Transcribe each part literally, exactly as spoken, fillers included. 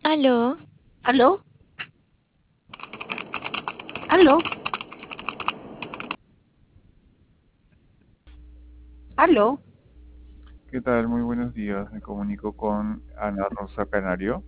Aló, ¿Aló? ¿Aló? ¿Aló? ¿Qué tal? Muy buenos días. Me comunico con Ana Rosa Canario.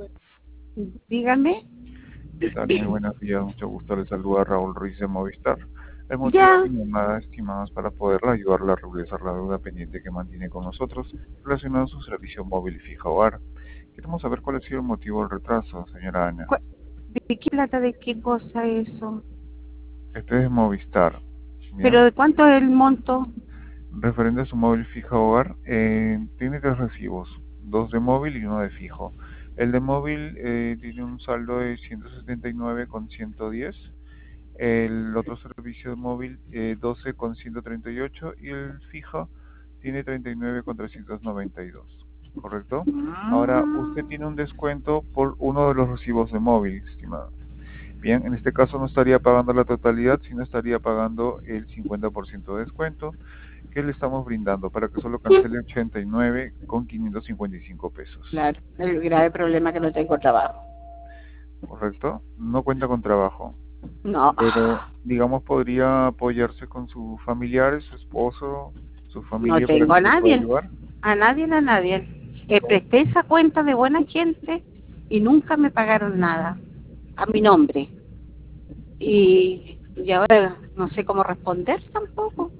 Dígame. ¿Qué tal? Muy buenos días. Mucho gusto. Le saluda Raúl Ruiz de Movistar. El motivo Ya. de mi llamada, estimados, para poderla ayudarla a regularizar la deuda pendiente que mantiene con nosotros relacionado a su servicio móvil y fija hogar. Queremos saber cuál ha sido el motivo del retraso, señora Ana. cu- ¿De qué plata, de qué cosa eso? Este es Movistar. ¿Pero Bien. de cuánto es el monto? Referente a su móvil fija hogar, eh, tiene tres recibos, dos de móvil y uno de fijo. El de móvil eh, tiene un saldo de ciento setenta y nueve con ciento diez, el otro servicio de móvil eh, doce con ciento treinta y ocho y el fijo tiene treinta y nueve con trescientos noventa y dos, ¿correcto? Ahora, usted Mm, tiene un descuento por uno de los recibos de móvil, estimado. Bien, en este caso no estaría pagando la totalidad, sino estaría pagando el cincuenta por ciento de descuento que le estamos brindando para que solo cancele ochenta y nueve con quinientos cincuenta y cinco pesos. claro, el grave problema es que no tengo trabajo. ¿Correcto? No cuenta con trabajo, No, pero digamos podría apoyarse con sus familiares, su esposo, su no familia para tengo que a le pueda nadie. ayudar. A nadie, a nadie. Eh, ¿Cómo? presté esa cuenta de buena gente y nunca me pagaron nada a mi nombre. Y, y ahora no sé cómo responder tampoco.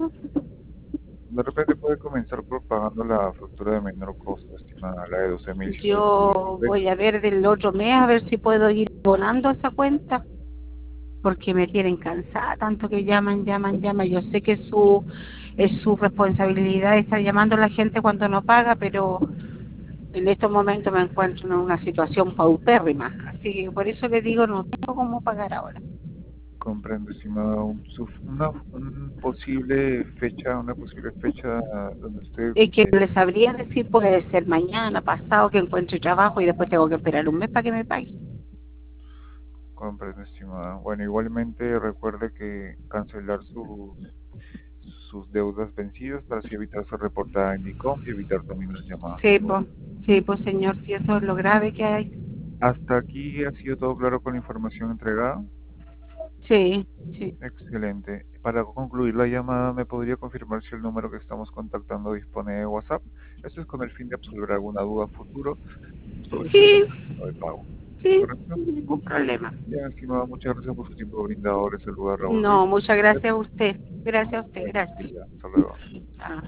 De repente puede comenzar por pagando la factura de menor costo, estimada, la de doce mil ciento veinticinco Yo voy pesos. a ver del otro mes a ver si puedo ir abonando esa cuenta, porque me tienen cansada, tanto que llaman, llaman, llaman. Yo sé que su es su responsabilidad estar llamando a la gente cuando no paga, pero en estos momentos me encuentro en una situación paupérrima, así que por eso le digo, no tengo cómo pagar ahora. Comprendo, estimado. Un- su- Una, un posible fecha, una posible fecha donde usted Es que eh, les sabría decir, puede ser mañana, pasado, que encuentre trabajo y después tengo que esperar un mes para que me pague. comprende, estimada. Bueno, igualmente recuerde que cancelar sus, sus deudas vencidas para así evitar ser reportada en ICOM y evitar también las llamadas de Sí, cobro. pues, sí, pues señor, si eso es lo grave que hay. Hasta aquí ha sido todo claro con la información entregada. Sí, sí. Excelente. Para concluir la llamada, ¿me podría confirmar si el número que estamos contactando dispone de WhatsApp? Esto es con el fin de absolver alguna duda futuro sobre su Sí, método de pago. sí, ¿Correcto? ningún problema. Bien, estimado, muchas gracias por su tiempo brindado. Les saluda Raúl Ruiz. No, muchas Gracias. gracias a usted. Gracias a usted, Buen gracias. día. Hasta luego. Ah.